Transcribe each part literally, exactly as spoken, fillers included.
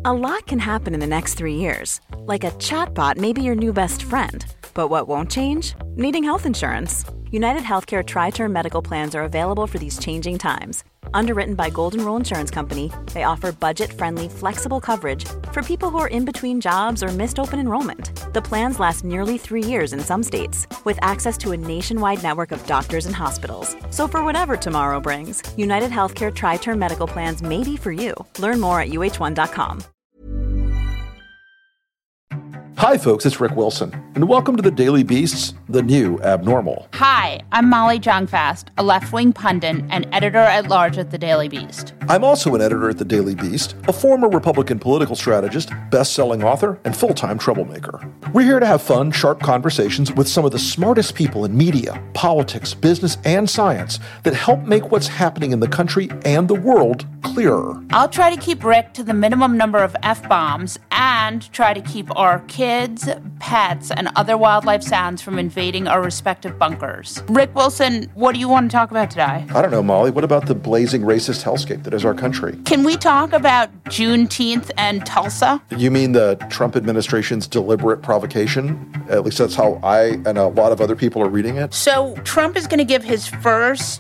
A lot can happen in the next three years. Like a chatbot may be your new best friend. But what won't change? Needing health insurance. United Healthcare Tri-Term Medical Plans are available for these changing times. Underwritten by Golden Rule Insurance Company, they offer budget-friendly, flexible coverage for people who are in between jobs or missed open enrollment. The plans last nearly three years in some states, with access to a nationwide network of doctors and hospitals. So for whatever tomorrow brings, United Healthcare Tri-Term Medical Plans may be for you. Learn more at U H one dot com. Hi, folks, it's Rick Wilson, and welcome to the Daily Beast's The New Abnormal. Hi, I'm Molly Jong-Fast, a left-wing pundit and editor-at-large at The Daily Beast. I'm also an editor at The Daily Beast, a former Republican political strategist, best-selling author, and full-time troublemaker. We're here to have fun, sharp conversations with some of the smartest people in media, politics, business, and science that help make what's happening in the country and the world clearer. I'll try to keep Rick to the minimum number of F-bombs and try to keep our kids, pets, and other wildlife sounds from invading our respective bunkers. Rick Wilson, what do you want to talk about today? I don't know, Molly. What about the blazing racist hellscape that is our country? Can we talk about Juneteenth and Tulsa? You mean the Trump administration's deliberate provocation? At least that's how I and a lot of other people are reading it. So Trump is going to give his first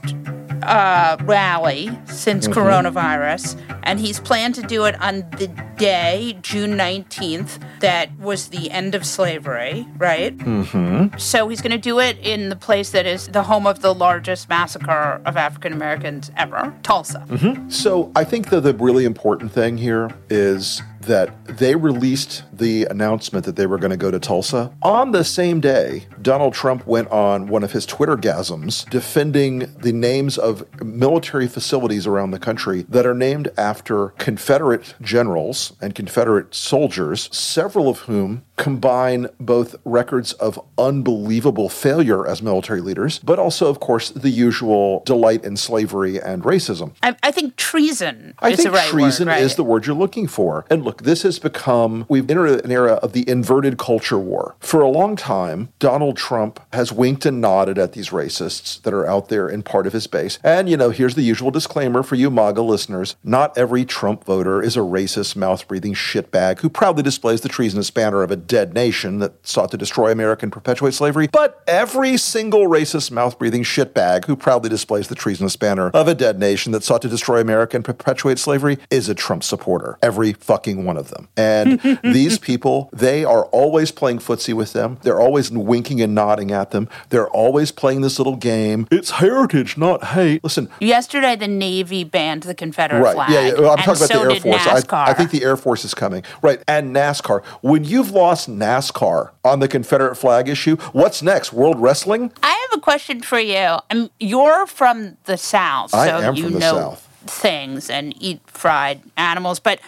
uh, rally since mm-hmm. coronavirus, and he's planned to do it on the day, June nineteenth, that was the end of slavery, right? Mm-hmm. So he's going to do it in the place that is the home of the largest massacre of African Americans ever, Tulsa. Mm-hmm. So I think that the really important thing here is that they released the announcement that they were going to go to Tulsa. On the same day, Donald Trump went on one of his Twitter-gasms defending the names of military facilities around the country that are named after Confederate generals and Confederate soldiers, several of whom combine both records of unbelievable failure as military leaders, but also, of course, the usual delight in slavery and racism. I, I think treason I is think the right treason word, right? is the word you're looking for. And look, this has become, we've entered an era of the inverted culture war. For a long time, Donald Trump has winked and nodded at these racists that are out there in part of his base. And, you know, here's the usual disclaimer for you MAGA listeners. Not every Trump voter is a racist, mouth-breathing shitbag who proudly displays the treasonous banner of a dead nation that sought to destroy America and perpetuate slavery. But every single racist, mouth-breathing shitbag who proudly displays the treasonous banner of a dead nation that sought to destroy America and perpetuate slavery is a Trump supporter. Every fucking one of them. And these people, they are always playing footsie with them. They're always winking and nodding at them. They're always playing this little game. It's heritage, not hate. Listen. Yesterday, the Navy banned the Confederate right, flag. Yeah, yeah. Well, I'm talking about so the Air Force. I, I think the Air Force is coming. Right. And NASCAR. When you've lost NASCAR on the Confederate flag issue, what's next? World Wrestling? I have a question for you. Um, you're from the South, so I am you from the know South. things and eat fried animals, but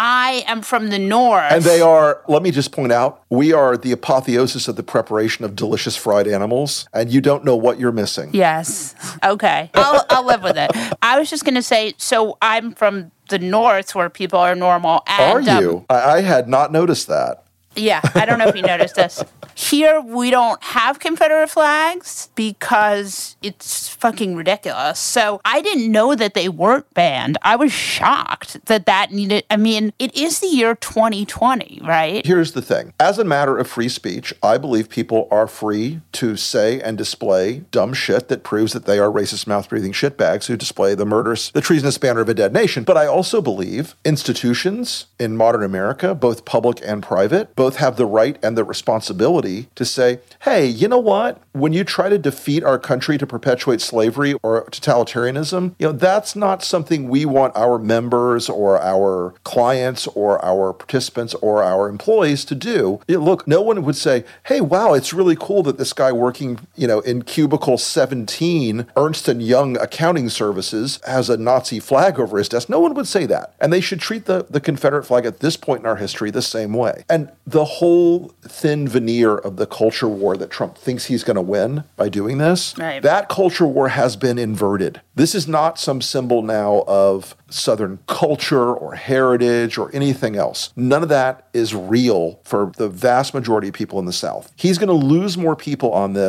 I am from the North. And they are, let me just point out, we are the apotheosis of the preparation of delicious fried animals, and you don't know what you're missing. Yes. Okay. I'll, I'll live with it. I was just going to say, so I'm from the North where people are normal. And, are you? Um, I, I had not noticed that. Yeah, I don't know if you noticed this. Here, we don't have Confederate flags because it's fucking ridiculous. So I didn't know that they weren't banned. I was shocked that that needed, I mean, it is the year twenty twenty, right? Here's the thing. As a matter of free speech, I believe people are free to say and display dumb shit that proves that they are racist, mouth-breathing shitbags who display the murderous, the treasonous banner of a dead nation. But I also believe institutions in modern America, both public and private, both have the right and the responsibility to say, hey, you know what? When you try to defeat our country to perpetuate slavery or totalitarianism, you know, that's not something we want our members or our clients or our participants or our employees to do. You know, look, no one would say, hey, wow, it's really cool that this guy working, you know, in cubicle seventeen, Ernst and Young Accounting Services, has a Nazi flag over his desk. No one would say that. And they should treat the, the Confederate flag at this point in our history the same way. And the whole thin veneer of the culture war that Trump thinks he's going to win by doing this, right. That culture war has been inverted. This is not some symbol now of Southern culture or heritage or anything else. None of that is real for the vast majority of people in the South. He's going to lose more people on this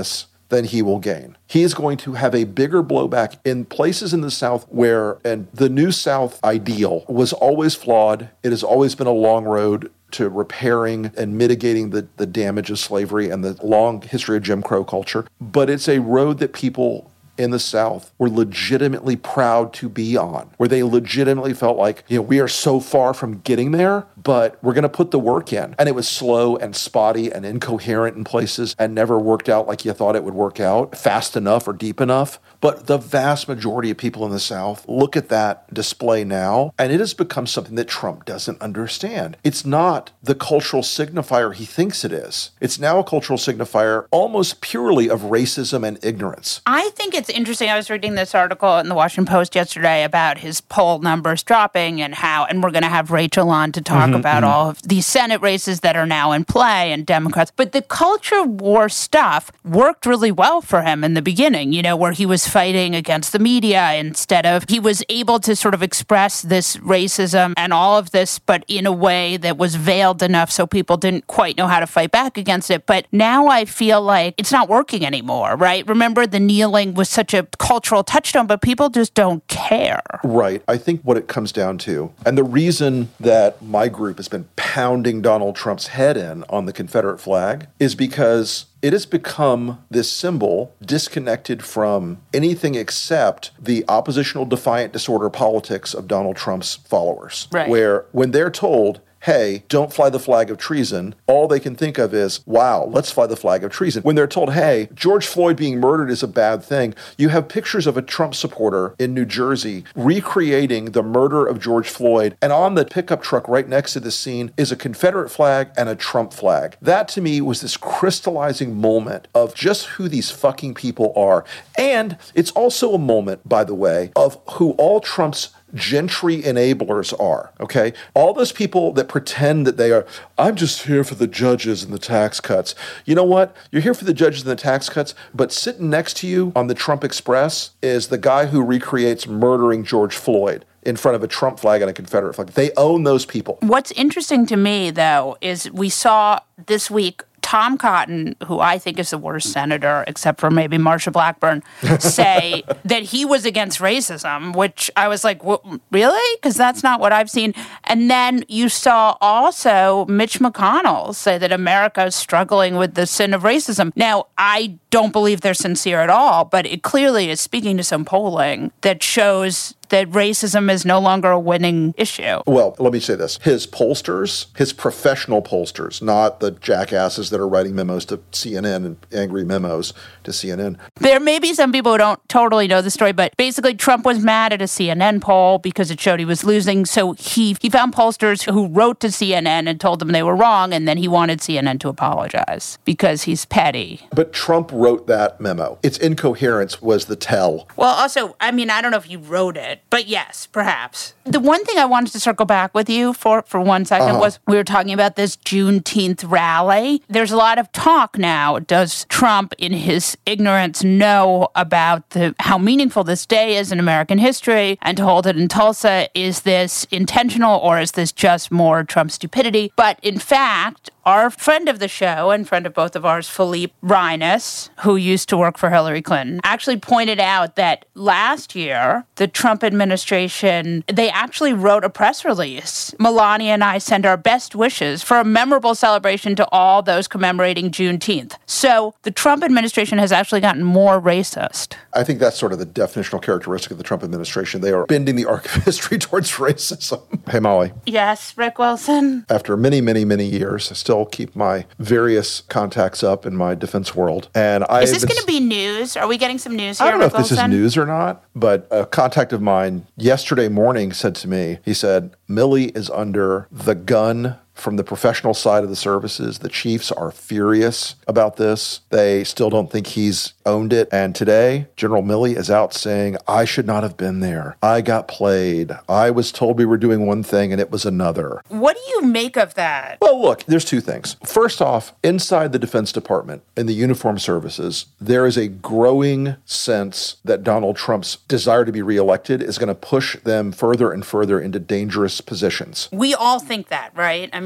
than he will gain. He is going to have a bigger blowback in places in the South where, and the New South ideal was always flawed. It has always been a long road to repairing and mitigating the, the damage of slavery and the long history of Jim Crow culture. But it's a road that people in the South were legitimately proud to be on, where they legitimately felt like, you know, we are so far from getting there, but we're going to put the work in. And it was slow and spotty and incoherent in places and never worked out like you thought it would work out fast enough or deep enough. But the vast majority of people in the South look at that display now, and it has become something that Trump doesn't understand. It's not the cultural signifier he thinks it is. It's now a cultural signifier almost purely of racism and ignorance. I think it's interesting. I was reading this article in the Washington Post yesterday about his poll numbers dropping and how, and we're going to have Rachel on to talk mm-hmm, about mm-hmm. all of these Senate races that are now in play and Democrats. But the culture war stuff worked really well for him in the beginning, you know, where he was fighting against the media instead of, he was able to sort of express this racism and all of this, but in a way that was veiled enough so people didn't quite know how to fight back against it. But now I feel like it's not working anymore, right? Remember, the kneeling was such a cultural touchstone, but people just don't care. Right. I think what it comes down to, and the reason that my group has been pounding Donald Trump's head in on the Confederate flag is because it has become this symbol disconnected from anything except the oppositional defiant disorder politics of Donald Trump's followers. Right. Where when they're told, hey, don't fly the flag of treason, all they can think of is, wow, let's fly the flag of treason. When they're told, hey, George Floyd being murdered is a bad thing, you have pictures of a Trump supporter in New Jersey recreating the murder of George Floyd, and on the pickup truck right next to the scene is a Confederate flag and a Trump flag. That to me was this crystallizing moment of just who these fucking people are. And it's also a moment, by the way, of who all Trump's gentry enablers are, okay? All those people that pretend that they are, I'm just here for the judges and the tax cuts. You know what? You're here for the judges and the tax cuts, but sitting next to you on the Trump Express is the guy who recreates murdering George Floyd in front of a Trump flag and a Confederate flag. They own those people. What's interesting to me, though, is we saw this week Tom Cotton, who I think is the worst senator, except for maybe Marsha Blackburn, say that he was against racism, which I was like, really? Because that's not what I've seen. And then you saw also Mitch McConnell say that America is struggling with the sin of racism. Now, I don't believe they're sincere at all, but it clearly is speaking to some polling that shows that racism is no longer a winning issue. Well, let me say this. His pollsters, his professional pollsters, not the jackasses that are writing memos to C N N and angry memos to C N N. There may be some people who don't totally know the story, but basically Trump was mad at a C N N poll because it showed he was losing. So he, he found pollsters who wrote to C N N and told them they were wrong, and then he wanted C N N to apologize because he's petty. But Trump wrote that memo. Its incoherence was the tell. Well, also, I mean, I don't know if you wrote it, but yes, perhaps. The one thing I wanted to circle back with you for, for one second uh-huh. was we were talking about this Juneteenth rally. There's a lot of talk now. Does Trump, in his ignorance, know about the how meaningful this day is in American history? And to hold it in Tulsa, is this intentional or is this just more Trump stupidity? But in fact, our friend of the show and friend of both of ours, Philippe Reines, who used to work for Hillary Clinton, actually pointed out that last year, the Trump administration, they actually wrote a press release. Melania and I send our best wishes for a memorable celebration to all those commemorating Juneteenth. So the Trump administration has actually gotten more racist. I think that's sort of the definitional characteristic of the Trump administration. They are bending the arc of history towards racism. Hey, Molly. Yes, Rick Wilson. After many, many, many years, I still keep my various contacts up in my defense world. And I Is this going to be news? Are we getting some news here, I don't know Rick if this Wilson? is news or not, but a contact of mine yesterday morning said to me, he said, Milley is under the gun from the professional side of the services. The chiefs are furious about this. They still don't think he's owned it. And today, General Milley is out saying, I should not have been there. I got played. I was told we were doing one thing and it was another. What do you make of that? Well, look, there's two things. First off, inside the Defense Department, in the uniformed services, there is a growing sense that Donald Trump's desire to be reelected is going to push them further and further into dangerous positions. We all think that, right? I mean,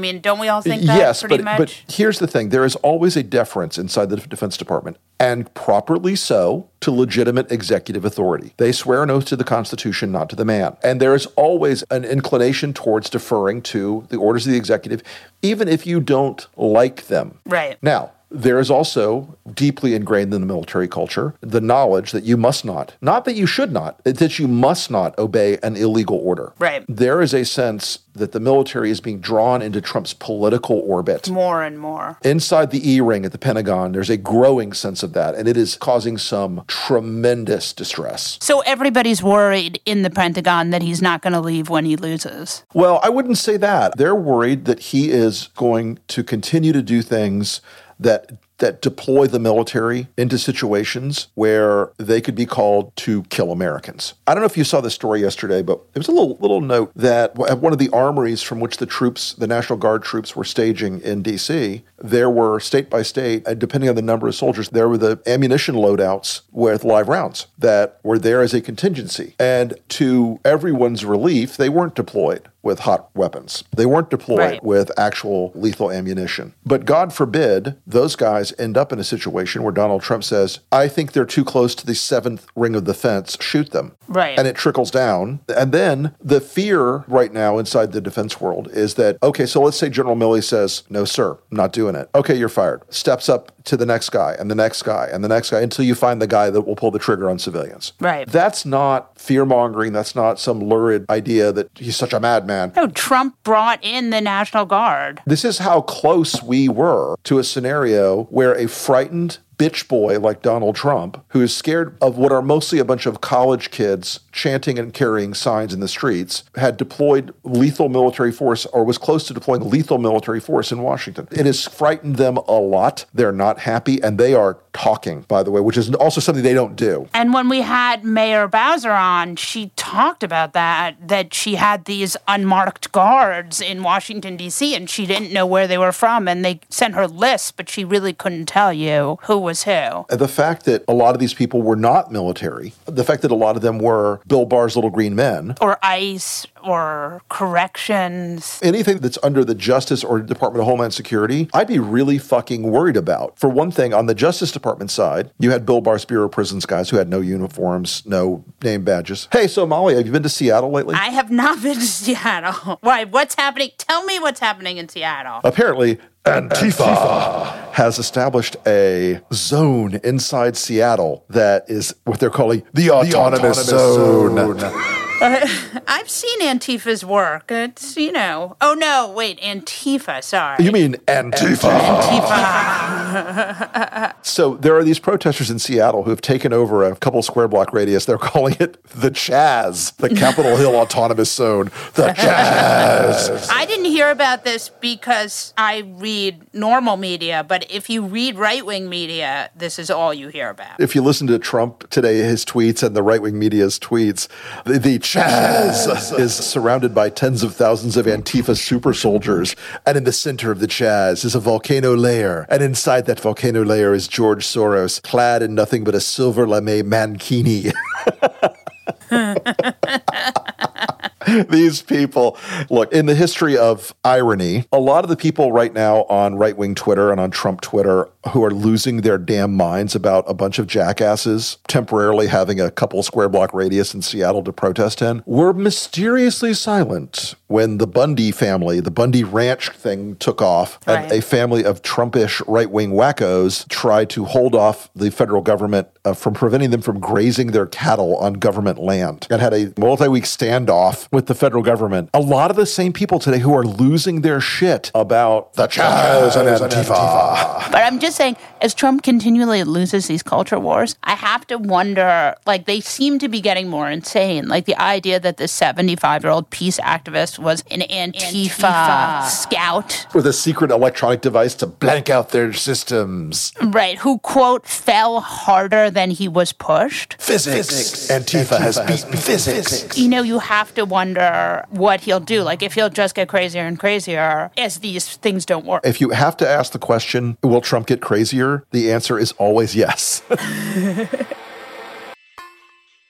mean, don't we all think that yes, pretty but, much? but here's the thing. There is always a deference inside the Defense Department, and properly so, to legitimate executive authority. They swear an oath to the Constitution, not to the man. And there is always an inclination towards deferring to the orders of the executive, even if you don't like them. Right. Now, there is also deeply ingrained in the military culture the knowledge that you must not, not that you should not, that you must not obey an illegal order. Right. There is a sense that the military is being drawn into Trump's political orbit. More and more. Inside the E-ring at the Pentagon, there's a growing sense of that, and it is causing some tremendous distress. So everybody's worried in the Pentagon that he's not going to leave when he loses. Well, I wouldn't say that. They're worried that he is going to continue to do things that that deploy the military into situations where they could be called to kill Americans. I don't know if you saw the story yesterday, but it was a little little note that at one of the armories from which the troops, the National Guard troops, were staging in D C, there were state by state, depending on the number of soldiers, there were the ammunition loadouts with live rounds that were there as a contingency. And to everyone's relief, they weren't deployed with hot weapons. They weren't deployed right. with actual lethal ammunition. But God forbid those guys end up in a situation where Donald Trump says, I think they're too close to the seventh ring of the fence, shoot them. Right. And it trickles down. And then the fear right now inside the defense world is that, okay, so let's say General Milley says, no, sir, I'm not doing it. Okay, you're fired. Steps up to the next guy and the next guy and the next guy until you find the guy that will pull the trigger on civilians. Right. That's not fear-mongering. That's not some lurid idea that he's such a madman. No, Trump brought in the National Guard. This is how close we were to a scenario where a frightened bitch boy like Donald Trump, who is scared of what are mostly a bunch of college kids chanting and carrying signs in the streets, had deployed lethal military force or was close to deploying lethal military force in Washington. It has frightened them a lot. They're not happy, and they are talking, by the way, which is also something they don't do. And when we had Mayor Bowser on, she talked about that, that she had these unmarked guards in Washington, D C, and she didn't know where they were from, and they sent her lists, but she really couldn't tell you who was who. The fact that a lot of these people were not military, the fact that a lot of them were Bill Barr's little green men. Or ICE, or corrections. Anything that's under the Justice or Department of Homeland Security, I'd be really fucking worried about. For one thing, on the Justice Department side, you had Bill Barr's Bureau of Prisons guys who had no uniforms, no name badges. Hey, so Molly, have you been to Seattle lately? I have not been to Seattle. Why? What's happening? Tell me what's happening in Seattle. Apparently, Antifa, Antifa has established a zone inside Seattle that is what they're calling the Autonomous, the autonomous Zone. zone. Uh, I've seen Antifa's work. It's, you know. Oh, no, wait, Antifa, sorry. You mean Antifa. Antifa. So there are these protesters in Seattle who have taken over a couple square block radius. They're calling it the Chaz, the Capitol Hill Autonomous Zone. The Chaz. I didn't hear about this because I read normal media, but if you read right-wing media, this is all you hear about. If you listen to Trump today, his tweets and the right-wing media's tweets, the, the Chaz is surrounded by tens of thousands of Antifa super soldiers, and in the center of the Chaz is a volcano layer, and inside that volcano layer is George Soros, clad in nothing but a silver lame mankini. These people, look, in the history of irony, a lot of the people right now on right-wing Twitter and on Trump Twitter who are losing their damn minds about a bunch of jackasses temporarily having a couple square block radius in Seattle to protest in were mysteriously silent when the Bundy family, the Bundy Ranch thing took off, right. and a family of Trumpish right-wing wackos tried to hold off the federal government uh, from preventing them from grazing their cattle on government land and had a multi-week standoff with the federal government. A lot of the same people today who are losing their shit about the Chaz and Antifa. But I'm just saying, as Trump continually loses these culture wars, I have to wonder, like, they seem to be getting more insane. Like, the idea that this seventy-five-year-old peace activist was an Antifa, Antifa scout. With a secret electronic device to blank out their systems. Right, who, quote, fell harder than he was pushed. Physics. physics. Antifa, Antifa has beaten physics. physics. You know, you have to wonder what he'll do. Like, if he'll just get crazier and crazier as these things don't work. If you have to ask the question, will Trump get crazier? The answer is always yes.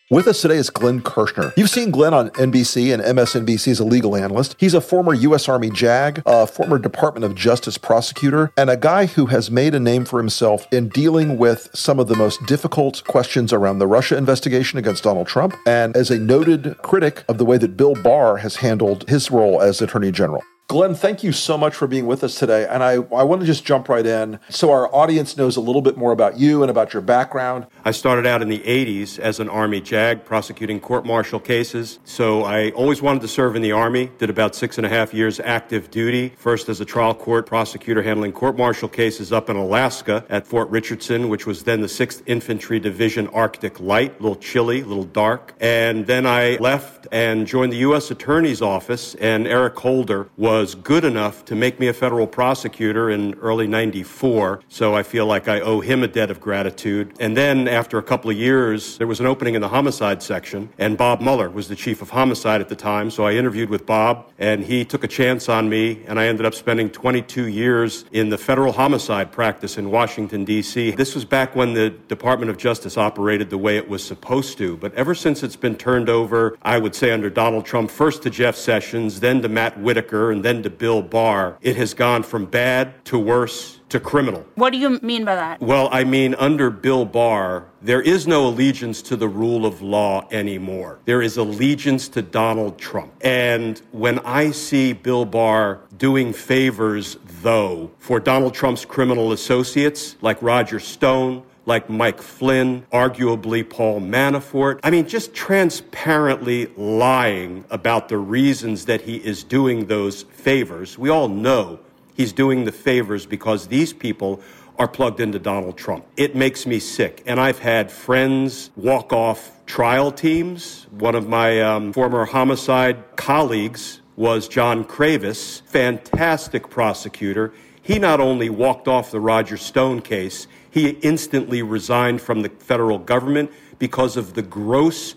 With us today is Glenn Kirshner. You've seen Glenn on N B C and M S N B C as a legal analyst. He's a former U S Army JAG, a former Department of Justice prosecutor, and a guy who has made a name for himself in dealing with some of the most difficult questions around the Russia investigation against Donald Trump, and as a noted critic of the way that Bill Barr has handled his role as Attorney General. Glenn, thank you so much for being with us today. And I, I want to just jump right in so our audience knows a little bit more about you and about your background. I started out in the eighties as an Army JAG prosecuting court-martial cases. So I always wanted to serve in the Army, did about six and a half years active duty, first as a trial court prosecutor handling court-martial cases up in Alaska at Fort Richardson, which was then the sixth Infantry Division Arctic Light, a little chilly, a little dark. And then I left and joined the U S Attorney's Office, and Eric Holder was was good enough to make me a federal prosecutor in early ninety-four, so I feel like I owe him a debt of gratitude. And then after a couple of years, there was an opening in the homicide section, and Bob Mueller was the chief of homicide at the time, so I interviewed with Bob, and he took a chance on me, and I ended up spending twenty-two years in the federal homicide practice in Washington, D C. This was back when the Department of Justice operated the way it was supposed to, but ever since it's been turned over, I would say under Donald Trump, first to Jeff Sessions, then to Matt Whitaker, and then to Bill Barr, it has gone from bad to worse to criminal. What do you mean by that? Well, I mean, under Bill Barr, there is no allegiance to the rule of law anymore. There is allegiance to Donald Trump. And when I see Bill Barr doing favors, though, for Donald Trump's criminal associates like Roger Stone, like Mike Flynn, arguably Paul Manafort. I mean, just transparently lying about the reasons that he is doing those favors. We all know he's doing the favors because these people are plugged into Donald Trump. It makes me sick. And I've had friends walk off trial teams. One of my um, former homicide colleagues was John Kravis, fantastic prosecutor. He not only walked off the Roger Stone case, he instantly resigned from the federal government because of the gross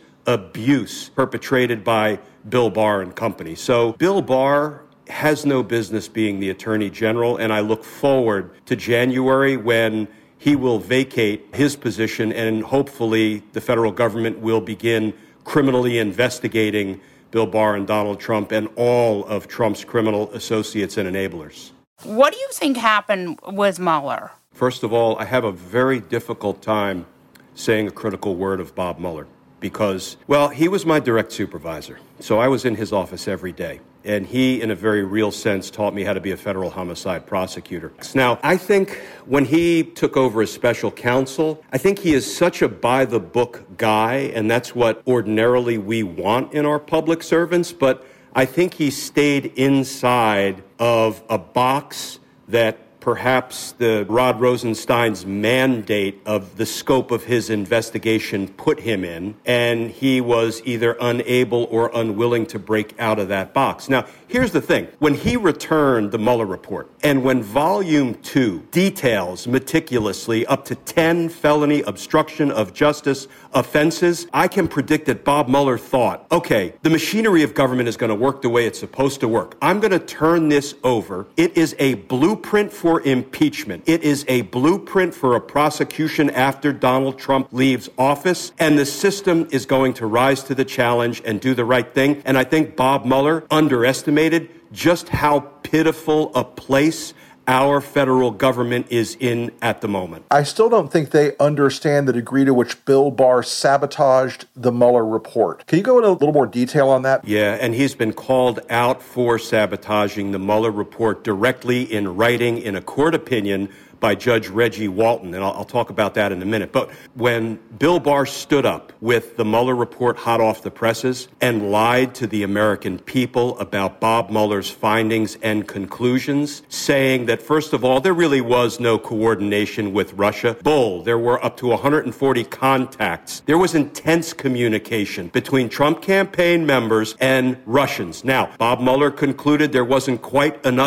abuse perpetrated by Bill Barr and company. So Bill Barr has no business being the Attorney General, and I look forward to January when he will vacate his position and hopefully the federal government will begin criminally investigating Bill Barr and Donald Trump and all of Trump's criminal associates and enablers. What do you think happened with Mueller? First of all, I have a very difficult time saying a critical word of Bob Mueller because, well, he was my direct supervisor. So I was in his office every day. And he, in a very real sense, taught me how to be a federal homicide prosecutor. Now, I think when he took over as special counsel, I think he is such a by-the-book guy, and that's what ordinarily we want in our public servants. But I think he stayed inside of a box that perhaps the Rod Rosenstein's mandate of the scope of his investigation put him in, and he was either unable or unwilling to break out of that box. Now, here's the thing. When he returned the Mueller report, and when Volume two details meticulously up to ten felony obstruction of justice offenses, I can predict that Bob Mueller thought, okay, the machinery of government is going to work the way it's supposed to work. I'm going to turn this over. It is a blueprint for impeachment. It is a blueprint for a prosecution after Donald Trump leaves office, and the system is going to rise to the challenge and do the right thing. And I think Bob Mueller underestimated just how pitiful a place our federal government is in at the moment. I still don't think they understand the degree to which Bill Barr sabotaged the Mueller report. Can you go into a little more detail on that? Yeah, and he's been called out for sabotaging the Mueller report directly in writing in a court opinion by Judge Reggie Walton, and I'll, I'll talk about that in a minute. But when Bill Barr stood up with the Mueller report hot off the presses and lied to the American people about Bob Mueller's findings and conclusions, saying that, first of all, there really was no coordination with Russia. Bull, there were up to one hundred forty contacts. There was intense communication between Trump campaign members and Russians. Now, Bob Mueller concluded there wasn't quite enough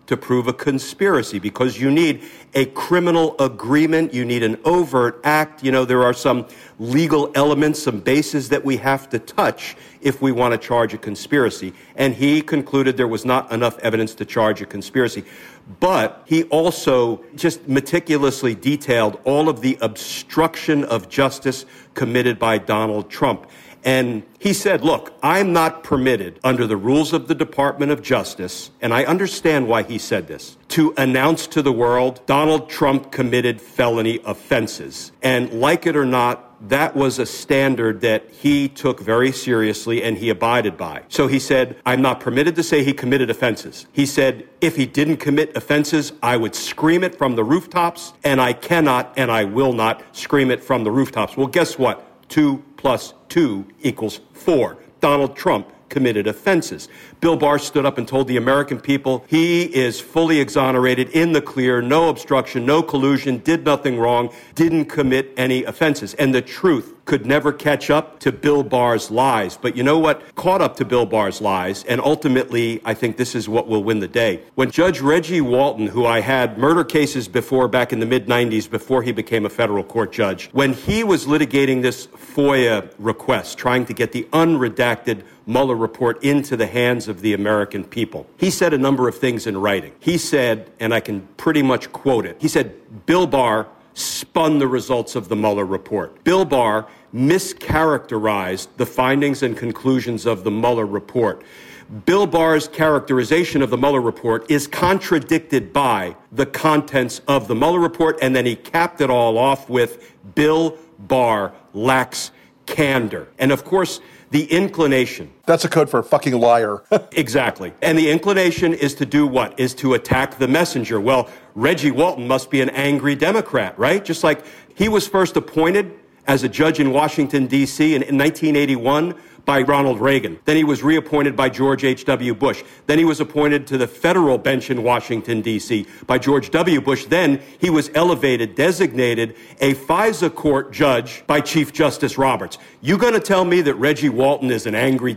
to prove a conspiracy because you need a criminal agreement. You need an overt act. You know, there are some legal elements, some bases that we have to touch if we want to charge a conspiracy. And he concluded there was not enough evidence to charge a conspiracy. But he also just meticulously detailed all of the obstruction of justice committed by Donald Trump. And he said, look, I'm not permitted under the rules of the Department of Justice, and I understand why he said this, to announce to the world Donald Trump committed felony offenses. And like it or not, that was a standard that he took very seriously and he abided by. So he said, I'm not permitted to say he committed offenses. He said, if he didn't commit offenses, I would scream it from the rooftops, and I cannot and I will not scream it from the rooftops. Well, guess what? Two plus two equals four. Donald Trump committed offenses. Bill Barr stood up and told the American people he is fully exonerated, in the clear, no obstruction, no collusion, did nothing wrong, didn't commit any offenses. And the truth could never catch up to Bill Barr's lies. But you know what caught up to Bill Barr's lies? And ultimately, I think this is what will win the day. When Judge Reggie Walton, who I had murder cases before back in the mid nineties, before he became a federal court judge, when he was litigating this FOIA request, trying to get the unredacted Mueller report into the hands of the American people, he said a number of things in writing. He said, and I can pretty much quote it, he said, Bill Barr spun the results of the Mueller report. Bill Barr mischaracterized the findings and conclusions of the Mueller report. Bill Barr's characterization of the Mueller report is contradicted by the contents of the Mueller report, and then he capped it all off with Bill Barr lacks candor. And of course, the inclination. That's a code for a fucking liar. Exactly. And the inclination is to do what? Is to attack the messenger. Well, Reggie Walton must be an angry Democrat, right? Just like he was first appointed as a judge in Washington, D C in, in nineteen eighty-one by Ronald Reagan. Then he was reappointed by George H W. Bush. Then he was appointed to the federal bench in Washington, D C by George W. Bush. Then he was elevated, designated a FISA court judge by Chief Justice Roberts. You going to tell me that Reggie Walton is an angry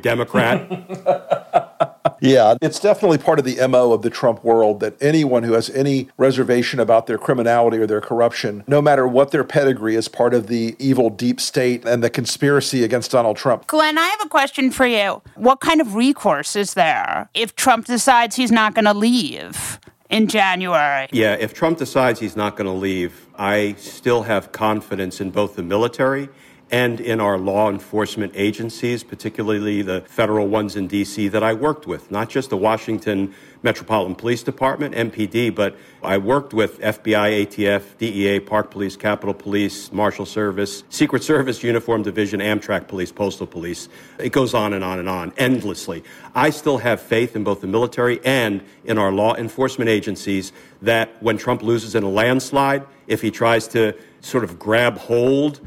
Democrat? Yeah, it's definitely part of the M O of the Trump world that anyone who has any reservation about their criminality or their corruption, no matter what their pedigree, is part of the evil deep state and the conspiracy against Donald Trump. Glenn, I have a question for you. What kind of recourse is there if Trump decides he's not going to leave in January? Yeah, if Trump decides he's not going to leave, I still have confidence in both the military and in our law enforcement agencies, particularly the federal ones in D C that I worked with, not just the Washington Metropolitan Police Department, M P D, but I worked with F B I, A T F, D E A, Park Police, Capitol Police, Marshal Service, Secret Service, Uniform Division, Amtrak Police, Postal Police. It goes on and on and on, endlessly. I still have faith in both the military and in our law enforcement agencies that when Trump loses in a landslide, if he tries to sort of grab hold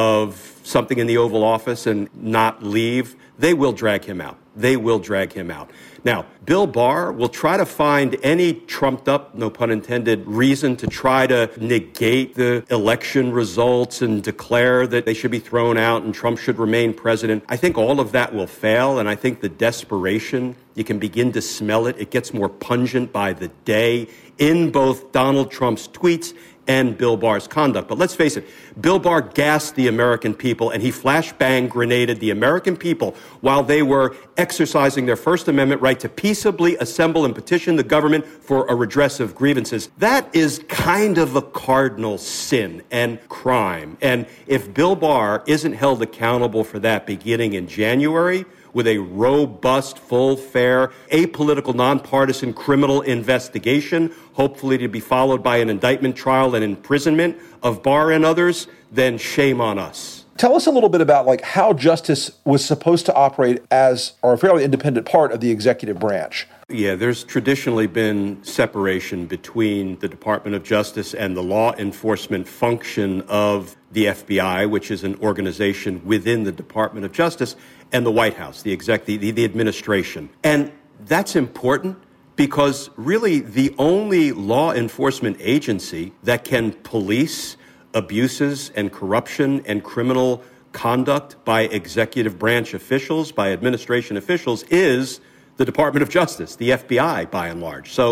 of something in the Oval Office and not leave, they will drag him out. They will drag him out. Now, Bill Barr will try to find any trumped up, no pun intended, reason to try to negate the election results and declare that they should be thrown out and Trump should remain president. I think all of that will fail, and I think the desperation, you can begin to smell it. It gets more pungent by the day in both Donald Trump's tweets and Bill Barr's conduct. But let's face it, Bill Barr gassed the American people and he flashbang grenaded the American people while they were exercising their First Amendment right to peaceably assemble and petition the government for a redress of grievances. That is kind of a cardinal sin and crime. And if Bill Barr isn't held accountable for that beginning in January, with a robust, full, fair, apolitical, nonpartisan criminal investigation, hopefully to be followed by an indictment, trial, and imprisonment of Barr and others, then shame on us. Tell us a little bit about like how justice was supposed to operate as or a fairly independent part of the executive branch. Yeah, there's traditionally been separation between the Department of Justice and the law enforcement function of the F B I, which is an organization within the Department of Justice, and the White House, the exec, the, the administration. And that's important because really the only law enforcement agency that can police abuses and corruption and criminal conduct by executive branch officials, by administration officials, is the Department of Justice, the F B I, by and large. So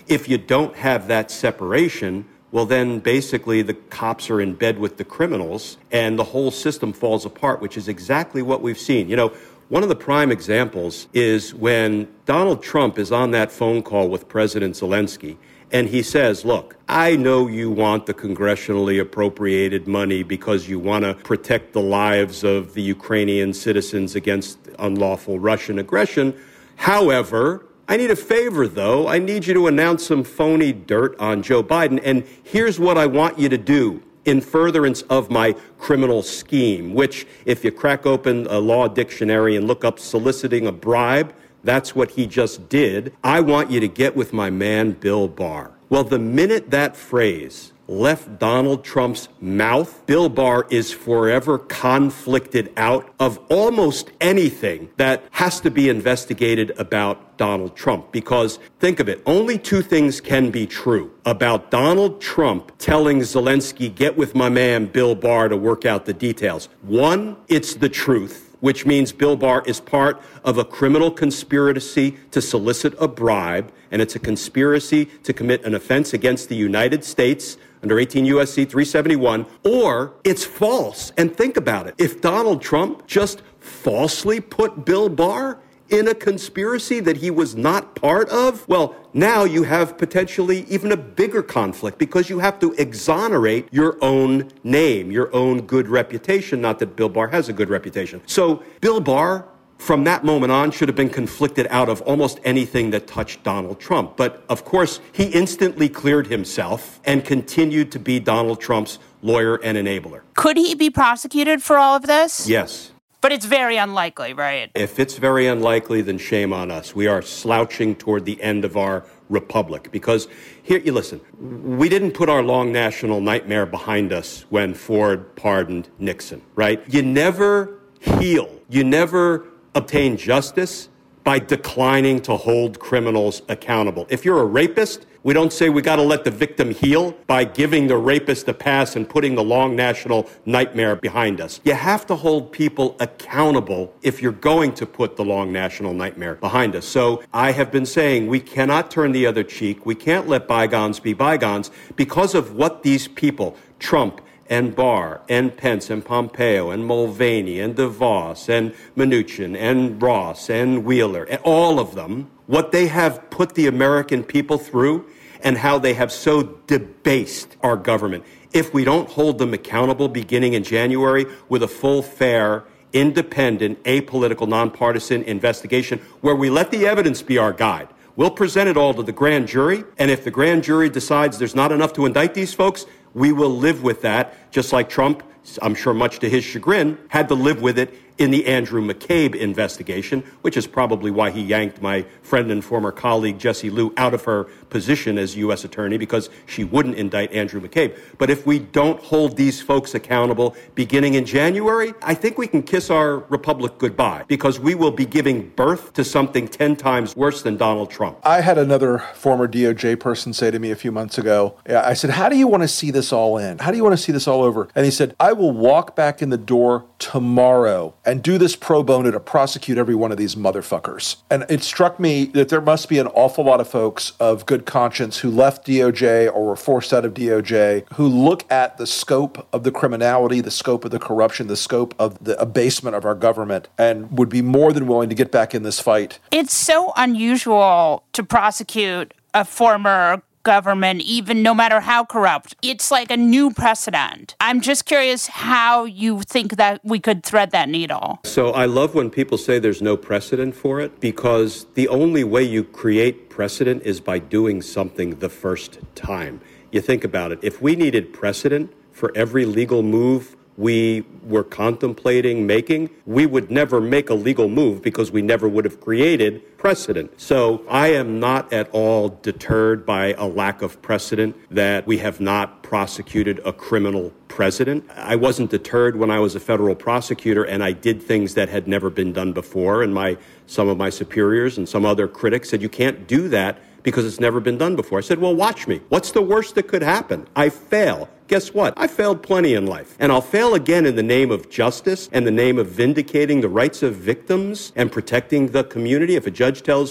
If you don't have that separation, well, then basically the cops are in bed with the criminals and the whole system falls apart, which is exactly what we've seen. You know, one of the prime examples is when Donald Trump is on that phone call with President Zelensky and he says, look, I know you want the congressionally appropriated money because you want to protect the lives of the Ukrainian citizens against unlawful Russian aggression. However, I need a favor, though. I need you to announce some phony dirt on Joe Biden. And here's what I want you to do in furtherance of my criminal scheme, which, if you crack open a law dictionary and look up soliciting a bribe, that's what he just did. I want you to get with my man, Bill Barr. Well, the minute that phrase left Donald Trump's mouth, Bill Barr is forever conflicted out of almost anything that has to be investigated about Donald Trump. Because think of it, only two things can be true about Donald Trump telling Zelensky, get with my man, Bill Barr, to work out the details. One, it's the truth, which means Bill Barr is part of a criminal conspiracy to solicit a bribe, and it's a conspiracy to commit an offense against the United States under eighteen U S C three seventy-one, or it's false. And think about it. If Donald Trump just falsely put Bill Barr in a conspiracy that he was not part of, well, now you have potentially even a bigger conflict because you have to exonerate your own name, your own good reputation. Not that Bill Barr has a good reputation. So Bill Barr, from that moment on, should have been conflicted out of almost anything that touched Donald Trump. But, of course, he instantly cleared himself and continued to be Donald Trump's lawyer and enabler. Could he be prosecuted for all of this? Yes. But it's very unlikely, right? If it's very unlikely, then shame on us. We are slouching toward the end of our republic. Because here, you listen, we didn't put our long national nightmare behind us when Ford pardoned Nixon, right? You never heal. You never obtain justice by declining to hold criminals accountable. If you're a rapist, we don't say we got to let the victim heal by giving the rapist a pass and putting the long national nightmare behind us. You have to hold people accountable if you're going to put the long national nightmare behind us. So I have been saying we cannot turn the other cheek. We can't let bygones be bygones because of what these people, Trump and Barr, and Pence, and Pompeo, and Mulvaney, and DeVos, and Mnuchin, and Ross, and Wheeler, and all of them, what they have put the American people through and how they have so debased our government. If we don't hold them accountable beginning in January with a full, fair, independent, apolitical, nonpartisan investigation where we let the evidence be our guide, we'll present it all to the grand jury, and if the grand jury decides there's not enough to indict these folks, we will live with that, just like Trump, I'm sure much to his chagrin, had to live with it in the Andrew McCabe investigation, which is probably why he yanked my friend and former colleague Jessie Liu out of her position as U S attorney, because she wouldn't indict Andrew McCabe. But if we don't hold these folks accountable beginning in January, I think we can kiss our republic goodbye, because we will be giving birth to something ten times worse than Donald Trump. I had another former D O J person say to me a few months ago, I said, how do you want to see this all end? How do you want to see this all over? And he said, I will walk back in the door tomorrow and do this pro bono to prosecute every one of these motherfuckers. And it struck me that there must be an awful lot of folks of good conscience who left D O J or were forced out of D O J who look at the scope of the criminality, the scope of the corruption, the scope of the abasement of our government, and would be more than willing to get back in this fight. It's so unusual to prosecute a former government, even no matter how corrupt. It's like a new precedent. I'm just curious how you think that we could thread that needle. So I love when people say there's no precedent for it, because the only way you create precedent is by doing something the first time. You think about it. If we needed precedent for every legal move we were contemplating making, we would never make a legal move because we never would have created precedent. So I am not at all deterred by a lack of precedent that we have not prosecuted a criminal president. I wasn't deterred when I was a federal prosecutor and I did things that had never been done before, and my some of my superiors and some other critics said, you can't do that because it's never been done before. I said, well, watch me. What's the worst that could happen? I fail. Guess what? I failed plenty in life. And I'll fail again in the name of justice and the name of vindicating the rights of victims and protecting the community. If a judge tells me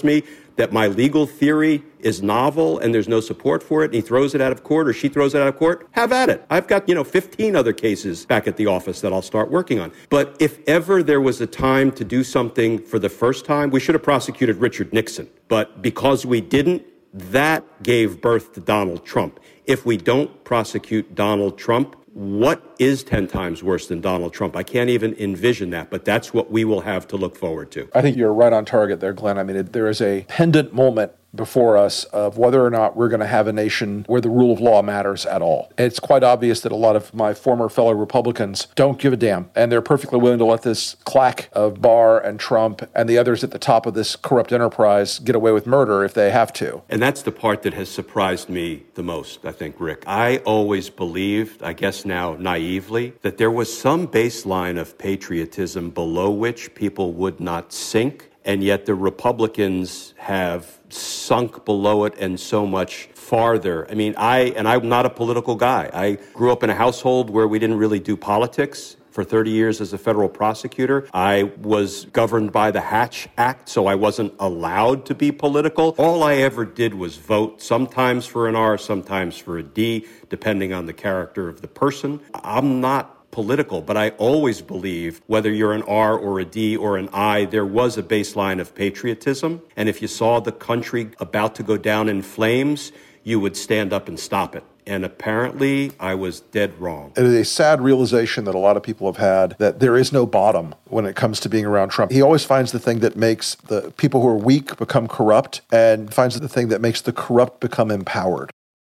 that my legal theory is novel and there's no support for it, and he throws it out of court or she throws it out of court, have at it. I've got, you know, fifteen other cases back at the office that I'll start working on. But if ever there was a time to do something for the first time, we should have prosecuted Richard Nixon. But because we didn't, that gave birth to Donald Trump. If we don't prosecute Donald Trump, what is ten times worse than Donald Trump? I can't even envision that, but that's what we will have to look forward to. I think you're right on target there, Glenn. I mean, it, there is a pendant moment before us of whether or not we're going to have a nation where the rule of law matters at all. It's quite obvious that a lot of my former fellow Republicans don't give a damn, and they're perfectly willing to let this claque of Barr and Trump and the others at the top of this corrupt enterprise get away with murder if they have to. And that's the part that has surprised me the most, I think, Rick. I always believed, I guess now naively, that there was some baseline of patriotism below which people would not sink. And yet the Republicans have sunk below it and so much farther. I mean, I, and I'm not a political guy. I grew up in a household where we didn't really do politics. For thirty years as a federal prosecutor, I was governed by the Hatch Act, so I wasn't allowed to be political. All I ever did was vote, sometimes for an R, sometimes for a D, depending on the character of the person. I'm not political, but I always believe whether you're an R or a D or an I, there was a baseline of patriotism. And if you saw the country about to go down in flames, you would stand up and stop it. And apparently, I was dead wrong. It is a sad realization that a lot of people have had that there is no bottom when it comes to being around Trump. He always finds the thing that makes the people who are weak become corrupt and finds the thing that makes the corrupt become empowered.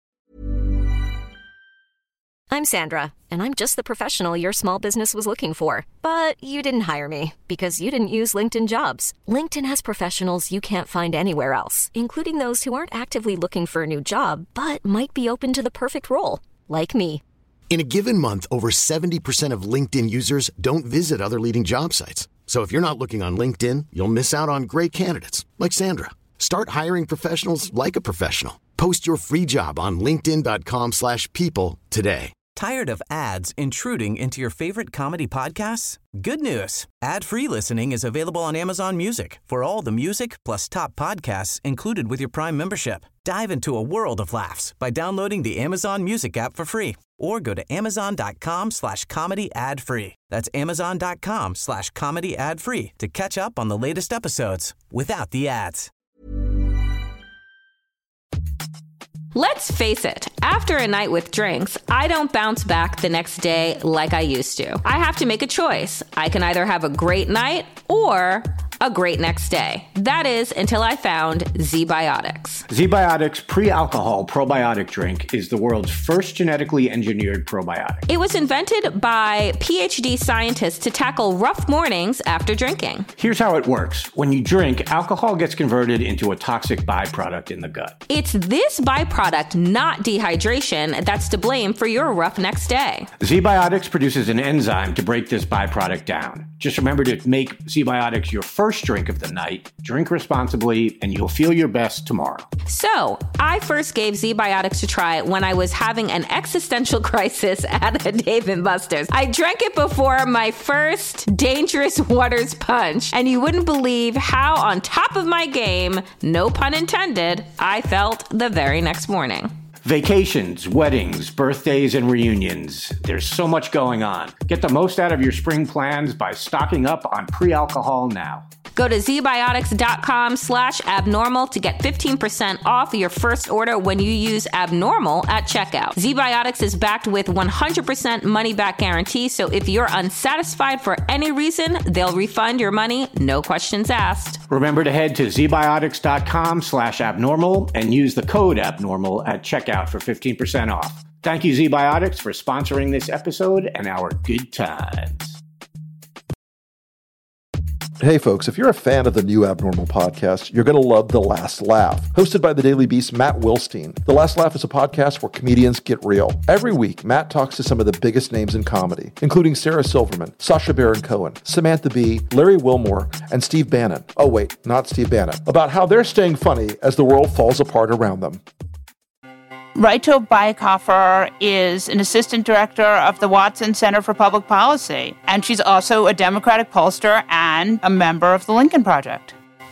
I'm Sandra, and I'm just the professional your small business was looking for. But you didn't hire me because you didn't use LinkedIn Jobs. LinkedIn has professionals you can't find anywhere else, including those who aren't actively looking for a new job, but might be open to the perfect role, like me. In a given month, over seventy percent of LinkedIn users don't visit other leading job sites. So if you're not looking on LinkedIn, you'll miss out on great candidates, like Sandra. Start hiring professionals like a professional. Post your free job on linkedin.com slash people today. Tired of ads intruding into your favorite comedy podcasts? Good news. Ad-free listening is available on Amazon Music for all the music plus top podcasts included with your Prime membership. Dive into a world of laughs by downloading the Amazon Music app for free or go to amazon.com slash comedy ad free. That's amazon.com slash comedy ad free to catch up on the latest episodes without the ads. Let's face it, after a night with drinks, I don't bounce back the next day like I used to. I have to make a choice. I can either have a great night or a great next day. That is until I found ZBiotics. ZBiotics pre-alcohol probiotic drink is the world's first genetically engineered probiotic. It was invented by P H D scientists to tackle rough mornings after drinking. Here's how it works. When you drink, alcohol gets converted into a toxic byproduct in the gut. It's this byproduct, not dehydration, that's to blame for your rough next day. ZBiotics produces an enzyme to break this byproduct down. Just remember to make ZBiotics your first drink of the night, drink responsibly, and you'll feel your best tomorrow. So, I first gave ZBiotics a try when I was having an existential crisis at a Dave and Buster's. I drank it before my first Dangerous Waters punch, and you wouldn't believe how on top of my game, no pun intended, I felt the very next morning. Vacations, weddings, birthdays, and reunions. There's so much going on. Get the most out of your spring plans by stocking up on pre-alcohol now. Go to zbiotics.com slash abnormal to get fifteen percent off your first order when you use abnormal at checkout. ZBiotics is backed with one hundred percent money-back guarantee, so if you're unsatisfied for any reason, they'll refund your money, no questions asked. Remember to head to zbiotics.com slash abnormal and use the code abnormal at checkout for fifteen percent off. Thank you, ZBiotics, for sponsoring this episode and our good times. Hey folks, if you're a fan of the new Abnormal podcast, you're going to love The Last Laugh. Hosted by the Daily Beast's Matt Wilstein, The Last Laugh is a podcast where comedians get real. Every week, Matt talks to some of the biggest names in comedy, including Sarah Silverman, Sacha Baron Cohen, Samantha Bee, Larry Wilmore, and Steve Bannon. Oh wait, not Steve Bannon. About how they're staying funny as the world falls apart around them. Rachel Bykoffer is an assistant director of the Watson Center for Public Policy, and she's also a Democratic pollster and a member of the Lincoln Project.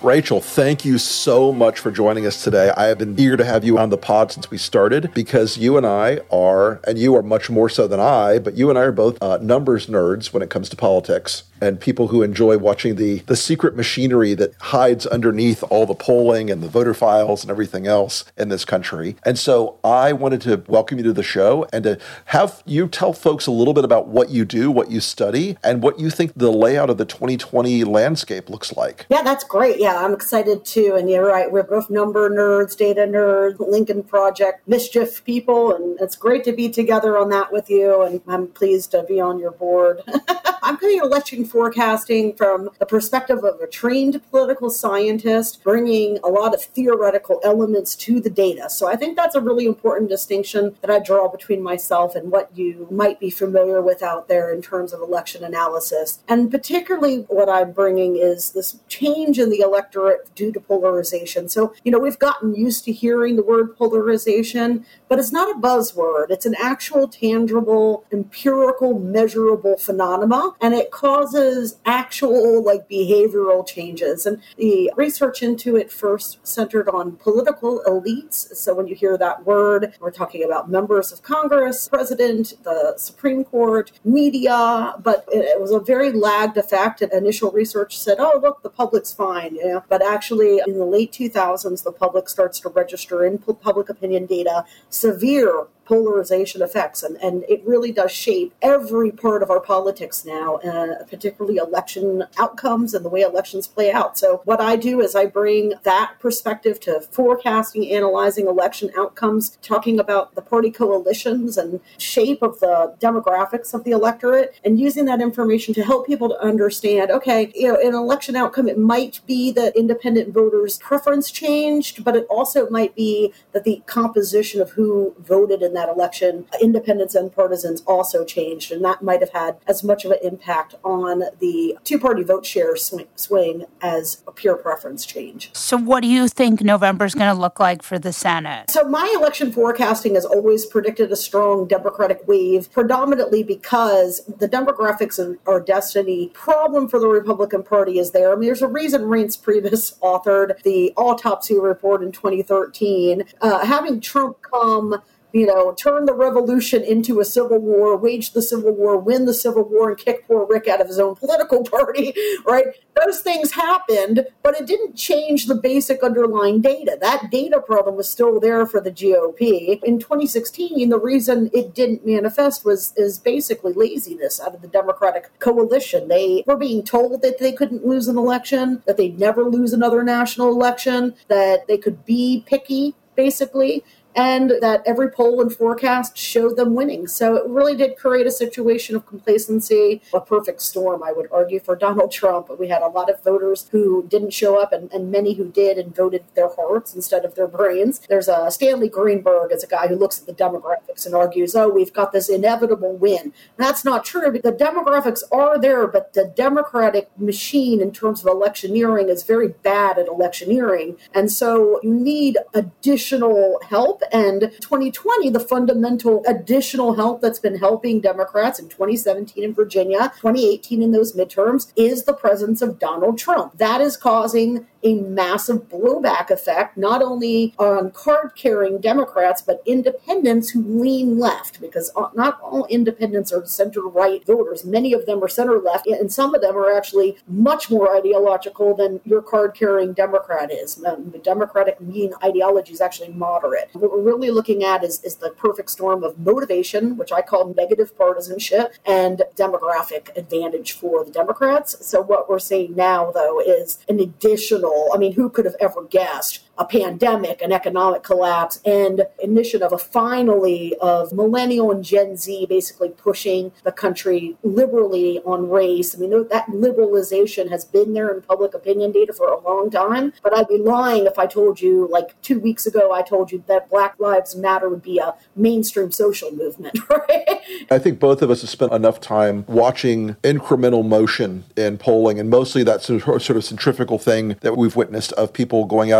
Rachel, thank you so much for joining us today. I have been eager to have you on the pod since we started because you and I are, and you are much more so than I, but you and I are both uh, numbers nerds when it comes to politics and people who enjoy watching the, the secret machinery that hides underneath all the polling and the voter files and everything else in this country. And so I wanted to welcome you to the show and to have you tell folks a little bit about what you do, what you study, and what you think the layout of the twenty twenty landscape looks like. Yeah, that's great. Yeah, I'm excited too. And you're right. We're both number nerds, data nerds, Lincoln Project, mischief people. And it's great to be together on that with you. And I'm pleased to be on your board. I'm doing election forecasting from the perspective of a trained political scientist, bringing a lot of theoretical elements to the data. So I think that's a really important distinction that I draw between myself and what you might be familiar with out there in terms of election analysis. And particularly what I'm bringing is this change in the electorate due to polarization. So, you know, we've gotten used to hearing the word polarization, but it's not a buzzword. It's an actual, tangible, empirical, measurable phenomena. And it causes actual like behavioral changes. And the research into it first centered on political elites. So when you hear that word, we're talking about members of Congress, president, the Supreme Court, media, but it, it was a very lagged effect. And initial research said, oh, look, the public's fine. You know? But actually in the late two thousands, the public starts to register in public opinion data severe polarization effects, and, and it really does shape every part of our politics now, uh, particularly election outcomes and the way elections play out. So what I do is I bring that perspective to forecasting, analyzing election outcomes, talking about the party coalitions and shape of the demographics of the electorate, and using that information to help people to understand, okay, you know, an election outcome, it might be that independent voters' preference changed, but it also might be that the composition of who voted in that election, independents and partisans, also changed, and that might have had as much of an impact on the two-party vote share swing, swing as a pure preference change. So what do you think November's going to look like for the Senate? So my election forecasting has always predicted a strong Democratic wave, predominantly because the demographics of our destiny problem for the Republican Party is there. I mean, there's a reason Reince Priebus authored the autopsy report in twenty thirteen. Uh, having Trump come you know, turn the revolution into a civil war, wage the civil war, win the civil war, and kick poor Rick out of his own political party, right? Those things happened, but it didn't change the basic underlying data. That data problem was still there for the G O P. In twenty sixteen, the reason it didn't manifest was is basically laziness out of the Democratic coalition. They were being told that they couldn't lose an election, that they'd never lose another national election, that they could be picky, basically, and that every poll and forecast showed them winning. So it really did create a situation of complacency, a perfect storm, I would argue, for Donald Trump. We had a lot of voters who didn't show up and, and many who did and voted their hearts instead of their brains. There's a Stanley Greenberg as a guy who looks at the demographics and argues, oh, we've got this inevitable win. That's not true. The demographics are there, but the Democratic machine in terms of electioneering is very bad at electioneering. And so you need additional help. And twenty twenty, the fundamental additional help that's been helping Democrats in twenty seventeen in Virginia, twenty eighteen in those midterms, is the presence of Donald Trump. That is causing a massive blowback effect, not only on card-carrying Democrats, but independents who lean left, because not all independents are center-right voters. Many of them are center-left, and some of them are actually much more ideological than your card-carrying Democrat is. Um, the Democratic mean ideology is actually moderate. What we're really looking at is, is the perfect storm of motivation, which I call negative partisanship, and demographic advantage for the Democrats. So what we're seeing now, though, is an additional I mean, who could have ever guessed a pandemic, an economic collapse, and initiative of finally of millennial and Gen Z basically pushing the country liberally on race. I mean, that liberalization has been there in public opinion data for a long time, but I'd be lying if I told you, like two weeks ago, I told you that Black Lives Matter would be a mainstream social movement, right? I think both of us have spent enough time watching incremental motion in polling, and mostly that sort of centrifugal thing that we've witnessed of people going out into their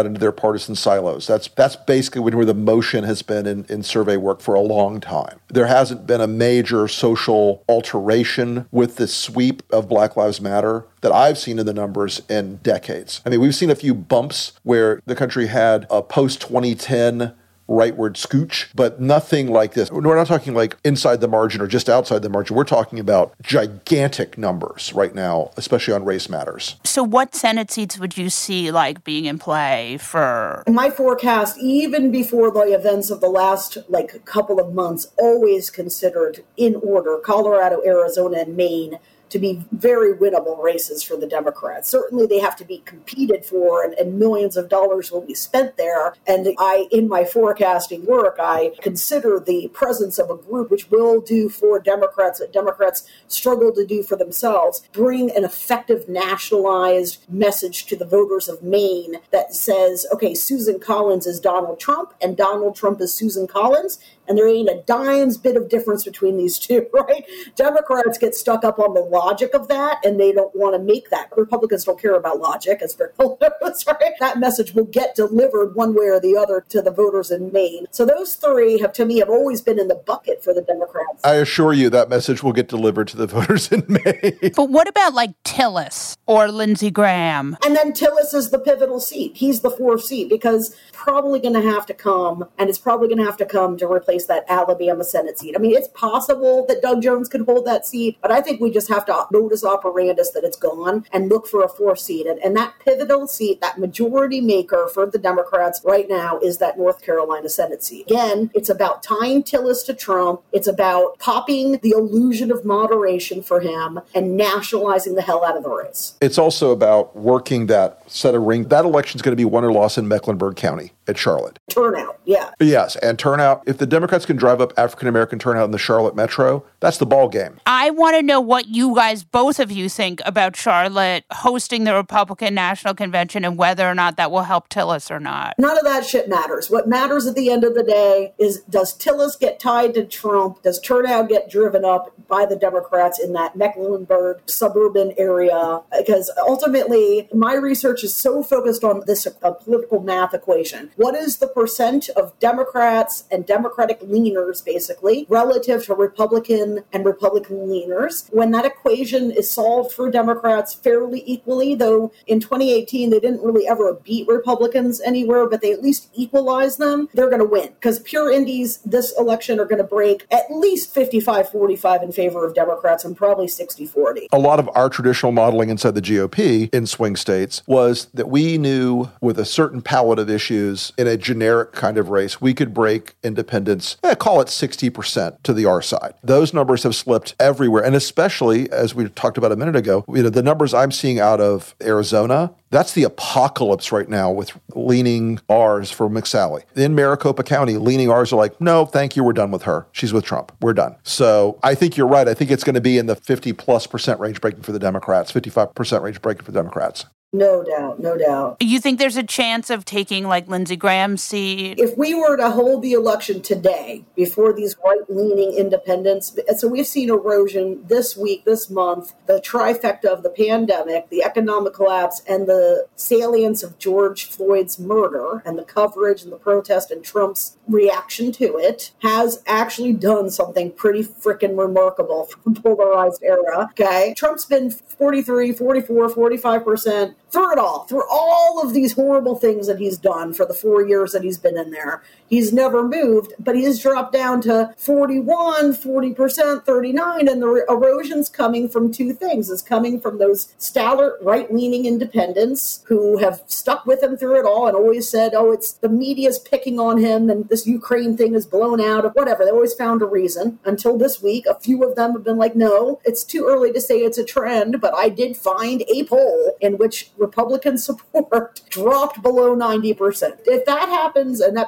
partisan silos. That's that's basically where the motion has been in, in survey work for a long time. There hasn't been a major social alteration with the sweep of Black Lives Matter that I've seen in the numbers in decades. I mean, we've seen a few bumps where the country had a post twenty ten rightward scooch, but nothing like this. We're not talking like inside the margin or just outside the margin. We're talking about gigantic numbers right now, especially on race matters. So what Senate seats would you see like being in play for? My forecast, even before the events of the last like couple of months, always considered in order Colorado, Arizona, and Maine to be very winnable races for the Democrats. Certainly they have to be competed for, and, and millions of dollars will be spent there. And I, in my forecasting work, I consider the presence of a group which will do for Democrats what Democrats struggle to do for themselves, bring an effective nationalized message to the voters of Maine that says, okay, Susan Collins is Donald Trump and Donald Trump is Susan Collins. And there ain't a dime's bit of difference between these two, right? Democrats get stuck up on the logic of that, and they don't want to make that. Republicans don't care about logic, as Rick knows, right? That message will get delivered one way or the other to the voters in Maine. So those three have, to me, have always been in the bucket for the Democrats. I assure you that message will get delivered to the voters in Maine. But what about like Tillis or Lindsey Graham? And then Tillis is the pivotal seat. He's the fourth seat because probably going to have to come, and it's probably going to have to come to replace that Alabama Senate seat. I mean, it's possible that Doug Jones could hold that seat, but I think we just have to notice operandus that it's gone and look for a fourth seat. And, and that pivotal seat, that majority maker for the Democrats right now is that North Carolina Senate seat. Again, it's about tying Tillis to Trump. It's about popping the illusion of moderation for him and nationalizing the hell out of the race. It's also about working that set of ring. That election's going to be won or lost in Mecklenburg County at Charlotte. Turnout, yeah. Yes, and turnout. If the Democrats can drive up African-American turnout in the Charlotte metro, that's the ball game. I want to know what you guys, both of you, think about Charlotte hosting the Republican National Convention and whether or not that will help Tillis or not. None of that shit matters. What matters at the end of the day is, does Tillis get tied to Trump? Does turnout get driven up by the Democrats in that Mecklenburg suburban area? Because ultimately, my research is so focused on this uh, political math equation. What is the percent of Democrats and Democratic leaners, basically, relative to Republican and Republican leaners? When that equation is solved for Democrats fairly equally, though in twenty eighteen they didn't really ever beat Republicans anywhere, but they at least equalized them, they're going to win. Because pure indies this election are going to break at least fifty-five forty-five in favor of Democrats and probably sixty forty. A lot of our traditional modeling inside the G O P in swing states was that we knew with a certain palette of issues in a generic kind of race, we could break independents, eh, call it sixty percent to the R side. Those numbers have slipped everywhere. And especially, as we talked about a minute ago, you know, the numbers I'm seeing out of Arizona, that's the apocalypse right now with leaning R's for McSally. In Maricopa County, leaning R's are like, no, thank you, we're done with her. She's with Trump. We're done. So I think you're right. I think it's going to be in the fifty plus percent range breaking for the Democrats, fifty-five percent range breaking for the Democrats. No doubt, no doubt. You think there's a chance of taking like Lindsey Graham's seat? If we were to hold the election today, before these right-leaning independents, so we've seen erosion this week, this month, the trifecta of the pandemic, the economic collapse, and the salience of George Floyd's murder, and the coverage and the protest and Trump's reaction to it, has actually done something pretty freaking remarkable for the polarized era, okay? Trump's been forty-three, forty-four, forty-five percent through it all, through all of these horrible things that he's done for the four years that he's been in there. He's never moved, but he's dropped down to forty-one, forty percent, thirty-nine, and the erosion's coming from two things. It's coming from those stalwart right-leaning independents who have stuck with him through it all and always said, oh, it's the media's picking on him and this Ukraine thing is blown out, or whatever. They always found a reason. Until this week, a few of them have been like, no, it's too early to say it's a trend, but I did find a poll in which Republican support dropped below ninety percent. If that happens and that becomes a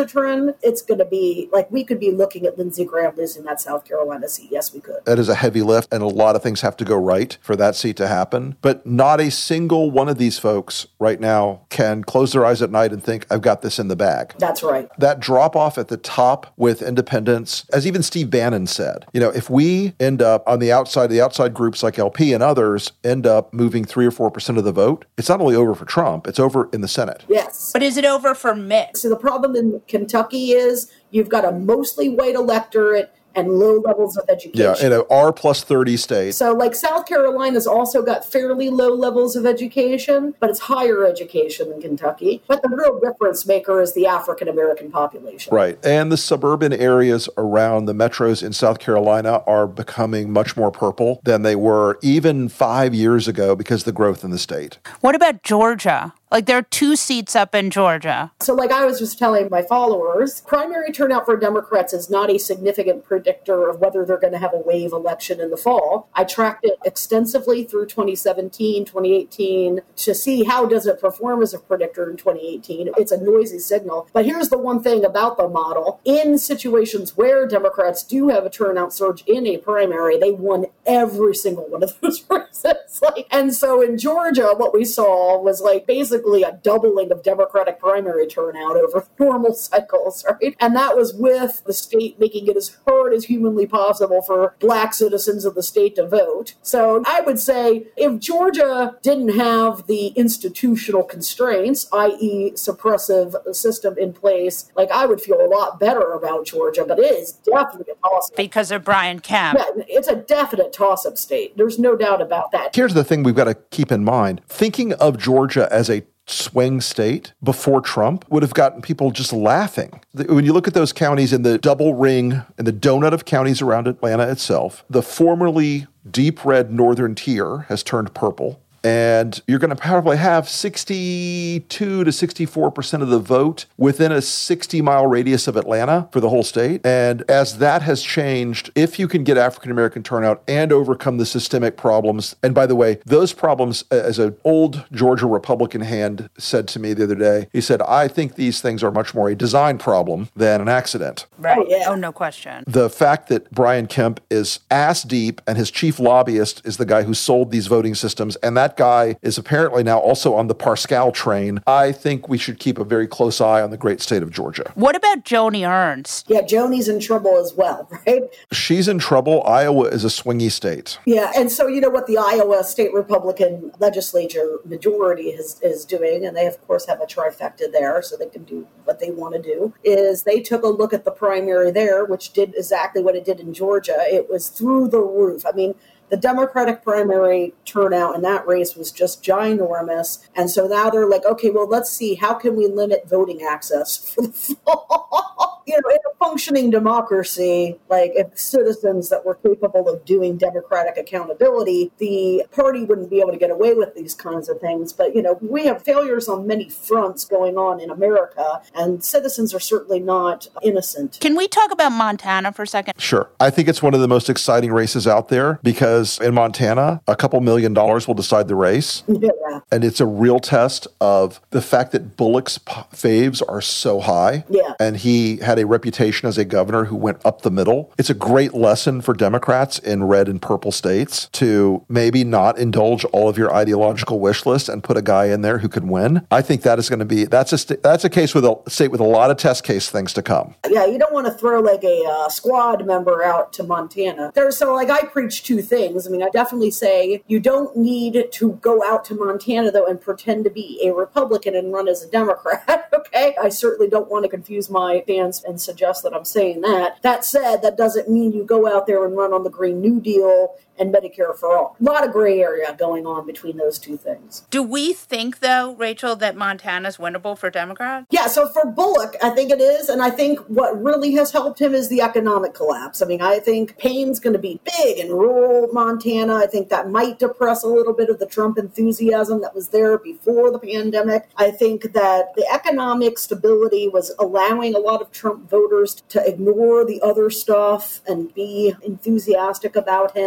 a trend, it's going to be like we could be looking at Lindsey Graham losing that South Carolina seat. Yes, we could. That is a heavy lift, and a lot of things have to go right for that seat to happen. But not a single one of these folks right now can close their eyes at night and think, I've got this in the bag. That's right. That drop off at the top with independents, as even Steve Bannon said, you know, if we end up on the outside, the outside groups like L P and others end up moving three or four percent of the vote, it's not only over for Trump, it's over in the Senate. Yes. But is it over for Mitt? So the problem in Kentucky is you've got a mostly white electorate and low levels of education. Yeah, in an R plus thirty state. So like South Carolina's also got fairly low levels of education, but it's higher education than Kentucky. But the real difference maker is the African-American population. Right. And the suburban areas around the metros in South Carolina are becoming much more purple than they were even five years ago because of the growth in the state. What about Georgia? Like, there are two seats up in Georgia. So like I was just telling my followers, primary turnout for Democrats is not a significant predictor of whether they're going to have a wave election in the fall. I tracked it extensively through twenty seventeen, twenty eighteen to see how does it perform as a predictor in twenty eighteen. It's a noisy signal. But here's the one thing about the model. In situations where Democrats do have a turnout surge in a primary, they won every single one of those races. Like, and so in Georgia, what we saw was like basically a doubling of Democratic primary turnout over normal cycles, right? And that was with the state making it as hard as humanly possible for Black citizens of the state to vote. So I would say if Georgia didn't have the institutional constraints, that is suppressive system in place, like I would feel a lot better about Georgia, but it is definitely a toss-up. Because of Brian Kemp. Yeah, it's a definite toss-up state. There's no doubt about that. Here's the thing we've got to keep in mind. Thinking of Georgia as a swing state before Trump would have gotten people just laughing. When you look at those counties in the double ring and the donut of counties around Atlanta itself, the formerly deep red northern tier has turned purple. And you're going to probably have sixty-two to sixty-four percent of the vote within a sixty mile radius of Atlanta for the whole state. And as that has changed, if you can get African-American turnout and overcome the systemic problems, and by the way, those problems, as an old Georgia Republican hand said to me the other day, he said, I think these things are much more a design problem than an accident. Right. Oh, yeah. Oh, no question. The fact that Brian Kemp is ass deep and his chief lobbyist is the guy who sold these voting systems, and that guy is apparently now also on the Pascal train. I think we should keep a very close eye on the great state of Georgia. What about Joni Ernst? Yeah, Joni's in trouble as well, right? She's in trouble. Iowa is a swingy state. Yeah, and so you know what the Iowa State Republican legislature majority is, is doing, and they of course have a trifecta there, so they can do what they want to do, is they took a look at the primary there, which did exactly what it did in Georgia. It was through the roof. I mean, the Democratic primary turnout in that race was just ginormous. And so now they're like, okay, well, let's see, how can we limit voting access for the fall? You know, in a functioning democracy, like if citizens that were capable of doing democratic accountability, the party wouldn't be able to get away with these kinds of things. But, you know, we have failures on many fronts going on in America, and citizens are certainly not innocent. Can we talk about Montana for a second? Sure. I think it's one of the most exciting races out there because in Montana, a couple million dollars will decide the race. Yeah. And it's a real test of the fact that Bullock's faves are so high. Yeah. And he had a reputation as a governor who went up the middle. It's a great lesson for Democrats in red and purple states to maybe not indulge all of your ideological wish list and put a guy in there who could win. I think that is going to be, that's a st- that's a case with a state with a lot of test case things to come. Yeah, you don't want to throw like a uh, squad member out to Montana. There's so like I preach two things. I mean, I definitely say you don't need to go out to Montana though and pretend to be a Republican and run as a Democrat. Okay, I certainly don't want to confuse my fans and suggest that I'm saying that. That said, that doesn't mean you go out there and run on the Green New Deal and Medicare for all. A lot of gray area going on between those two things. Do we think, though, Rachel, that Montana's winnable for Democrats? Yeah, so for Bullock, I think it is. And I think what really has helped him is the economic collapse. I mean, I think pain's going to be big in rural Montana. I think that might depress a little bit of the Trump enthusiasm that was there before the pandemic. I think that the economic stability was allowing a lot of Trump voters to ignore the other stuff and be enthusiastic about him. And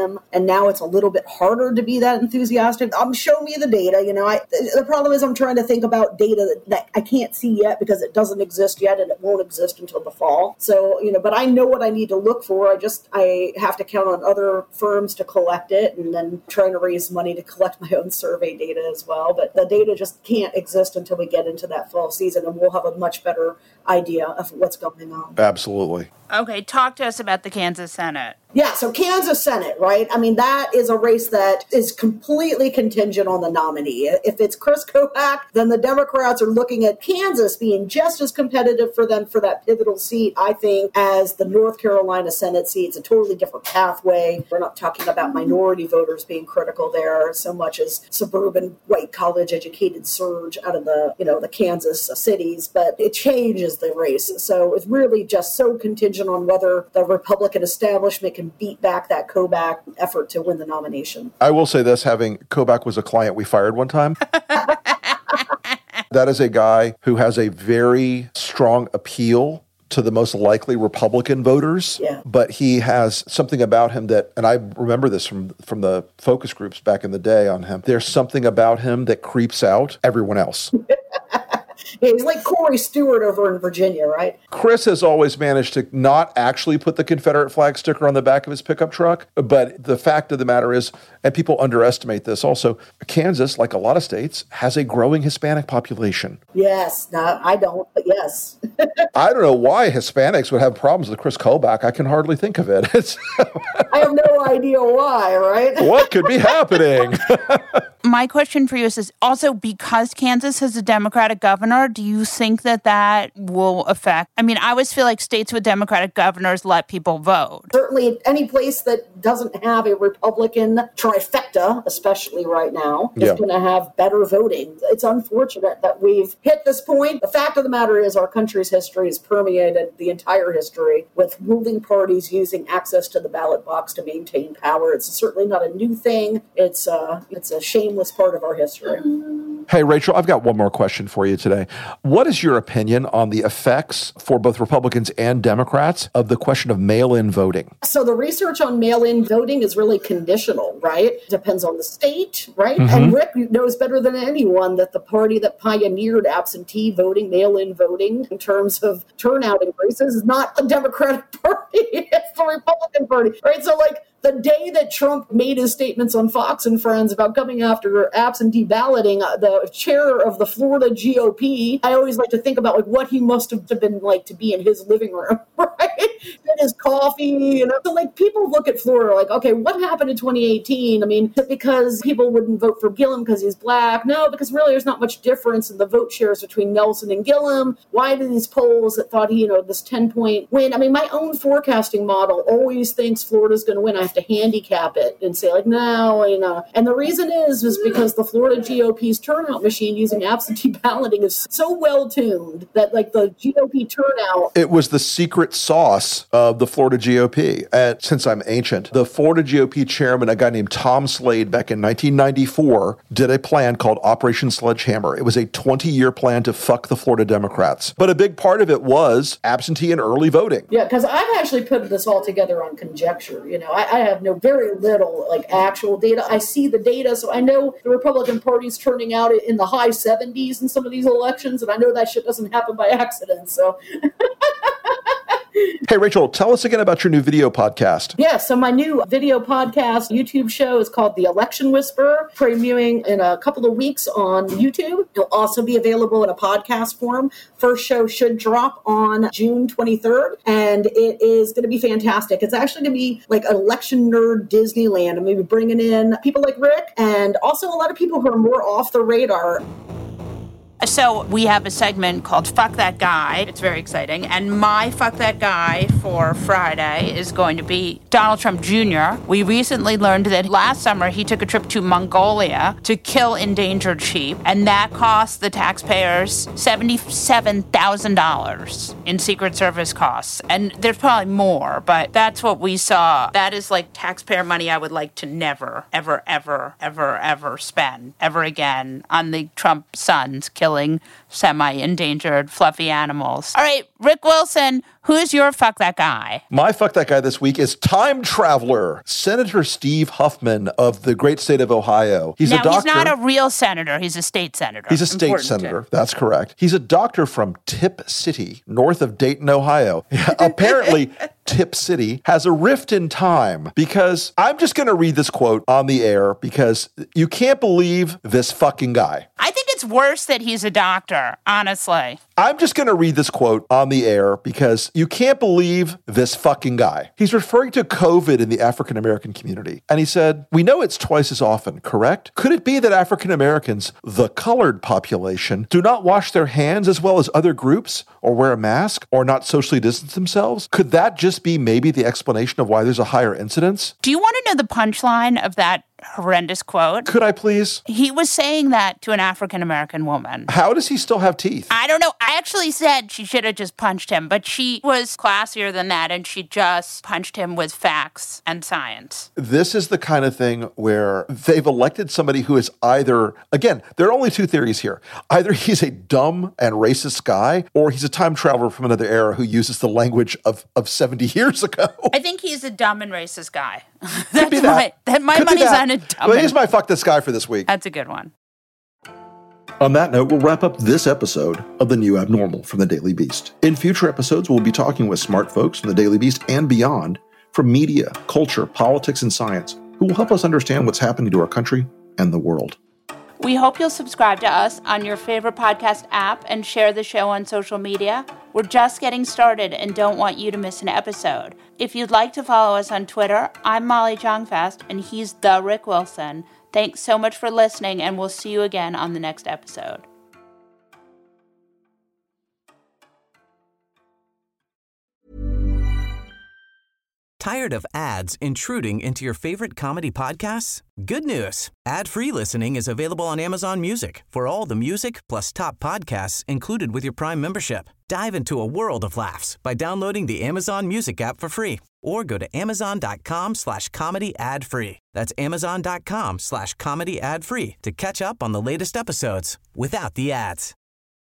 and now it's a little bit harder to be that enthusiastic. Um, show me the data. You know, I, the problem is I'm trying to think about data that, that I can't see yet because it doesn't exist yet, and it won't exist until the fall. So, you know, but I know what I need to look for. I just, I have to count on other firms to collect it, and then trying to raise money to collect my own survey data as well. But the data just can't exist until we get into that fall season, and we'll have a much better idea of what's going on. Absolutely. Okay, talk to us about the Kansas Senate. Yeah, so Kansas Senate, right? I mean, that is a race that is completely contingent on the nominee. If it's Chris Kobach, then the Democrats are looking at Kansas being just as competitive for them for that pivotal seat, I think, as the North Carolina Senate seat. It's a totally different pathway. We're not talking about minority voters being critical there so much as suburban white college-educated surge out of the, you know, the Kansas cities, but it changes the race. So it's really just so contingent on whether the Republican establishment can beat back that Kobach effort to win the nomination. I will say this, having Kobach was a client we fired one time. That is a guy who has a very strong appeal to the most likely Republican voters, yeah. But he has something about him that, and I remember this from, from the focus groups back in the day on him, there's something about him that creeps out everyone else. Yeah, he's like Corey Stewart over in Virginia, right? Chris has always managed to not actually put the Confederate flag sticker on the back of his pickup truck. But the fact of the matter is, and people underestimate this also, Kansas, like a lot of states, has a growing Hispanic population. Yes. No, I don't, but yes. I don't know why Hispanics would have problems with Chris Kobach. I can hardly think of it. It's I have no idea why, right? What could be happening? My question for you is, is also because Kansas has a Democratic governor, do you think that that will affect? I mean, I always feel like states with Democratic governors let people vote. Certainly any place that doesn't have a Republican trifecta, especially right now, is yeah. going to have better voting. It's unfortunate that we've hit this point. The fact of the matter is our country's history has permeated the entire history with ruling parties using access to the ballot box to maintain power. It's certainly not a new thing. It's, uh, it's a shame was part of our history. Hey, Rachel, I've got one more question for you today. What is your opinion on the effects for both Republicans and Democrats of the question of mail-in voting? So the research on mail-in voting is really conditional, right? It depends on the state, right? Mm-hmm. And Rick knows better than anyone that the party that pioneered absentee voting, mail-in voting, in terms of turnout increases, is not the Democratic Party. It's the Republican Party, right? So like, the day that Trump made his statements on Fox and Friends about coming after absentee balloting, the chair of the Florida G O P, I always like to think about like what he must have been like to be in his living room, right? And his coffee, you know. So like people look at Florida like, okay, what happened in twenty eighteen? I mean, because people wouldn't vote for Gillum because he's black? No, because really there's not much difference in the vote shares between Nelson and Gillum. Why do these polls that thought, you know, this ten-point win? I mean, my own forecasting model always thinks Florida's going to win. I have to handicap it and say like, no, you know. And the reason is, is because the Florida G O P's turnout machine using absentee balloting is so well tuned that like the G O P turnout. It was the secret sauce of the Florida G O P. And since I'm ancient, the Florida G O P chairman, a guy named Tom Slade, back in nineteen ninety-four, did a plan called Operation Sledgehammer. It was a twenty-year plan to fuck the Florida Democrats. But a big part of it was absentee and early voting. Yeah, because I've actually put this all together on conjecture. You know, I, I have no very little like actual data. I see the data, so I know the Republican Party's turning out in the high seventies in some of these elections, and I know that shit doesn't happen by accident. So. Hey, Rachel, tell us again about your new video podcast. Yeah, so my new video podcast YouTube show is called The Election Whisperer, premiering in a couple of weeks on YouTube. It'll also be available in a podcast form. First show should drop on June twenty-third, and it is going to be fantastic. It's actually going to be like an election nerd Disneyland. I'm going to be bringing in people like Rick and also a lot of people who are more off the radar. So we have a segment called Fuck That Guy. It's very exciting. And my Fuck That Guy for Friday is going to be Donald Trump Junior We recently learned that last summer he took a trip to Mongolia to kill endangered sheep. And that cost the taxpayers seventy-seven thousand dollars in Secret Service costs. And there's probably more, but that's what we saw. That is like taxpayer money I would like to never, ever, ever, ever, ever spend ever again on the Trump sons killing semi-endangered fluffy animals. All right, Rick Wilson, who's your fuck that guy? My fuck that guy this week is time traveler, Senator Steve Huffman of the great state of Ohio. He's now, a doctor. He's not a real senator. He's a state senator. He's a state Important senator. to- That's correct. He's a doctor from Tip City, north of Dayton, Ohio. Apparently, Tip City has a rift in time because I'm just going to read this quote on the air because you can't believe this fucking guy. I think it's worse that he's a doctor, honestly. I'm just going to read this quote on the air because you can't believe this fucking guy. He's referring to COVID in the African American community. And he said, we know it's twice as often, correct? Could it be that African Americans, the colored population, do not wash their hands as well as other groups or wear a mask or not socially distance themselves? Could that just be maybe the explanation of why there's a higher incidence? Do you want to know the punchline of that horrendous quote? Could I please? He was saying that to an African-American woman. How does he still have teeth? I don't know. I actually said she should have just punched him, but she was classier than that, and she just punched him with facts and science. This is the kind of thing where they've elected somebody who is either, again, there are only two theories here. Either he's a dumb and racist guy, or he's a time traveler from another era who uses the language of, of seventy years ago. I think he's a dumb and racist guy. Could That's be my, that. that my Could be money's that. on a dumb. Well, here's my fuck this guy for this week. That's a good one. On that note, we'll wrap up this episode of The New Abnormal from The Daily Beast. In future episodes, we'll be talking with smart folks from The Daily Beast and beyond, from media, culture, politics, and science, who will help us understand what's happening to our country and the world. We hope you'll subscribe to us on your favorite podcast app and share the show on social media. We're just getting started and don't want you to miss an episode. If you'd like to follow us on Twitter, I'm Molly Jong-Fast, and he's the Rick Wilson. Thanks so much for listening, and we'll see you again on the next episode. Tired of ads intruding into your favorite comedy podcasts? Good news. Ad-free listening is available on Amazon Music for all the music plus top podcasts included with your Prime membership. Dive into a world of laughs by downloading the Amazon Music app for free or go to amazon.com slash comedy ad free. That's amazon.com slash comedy ad free to catch up on the latest episodes without the ads.